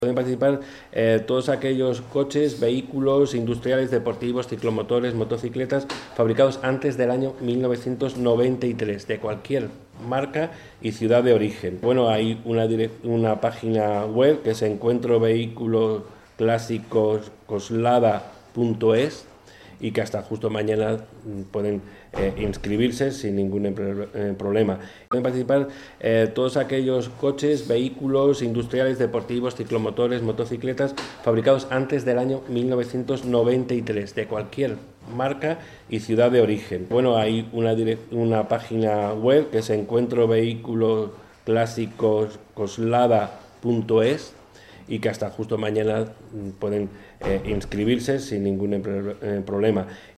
Pueden participar todos aquellos coches, vehículos industriales, deportivos, ciclomotores, motocicletas fabricados antes del año 1993, de cualquier marca y ciudad de origen. Bueno, hay una página web que es encuentrovehículosclásicos.coslada.es y que hasta justo mañana pueden inscribirse sin ningún problema. Pueden participar todos aquellos coches, vehículos industriales, deportivos, ciclomotores, motocicletas fabricados antes del año 1993, de cualquier marca y ciudad de origen. Bueno, hay una página web que es encuentrovehículosclásicos.coslada.es y que hasta justo mañana pueden inscribirse sin ningún problema.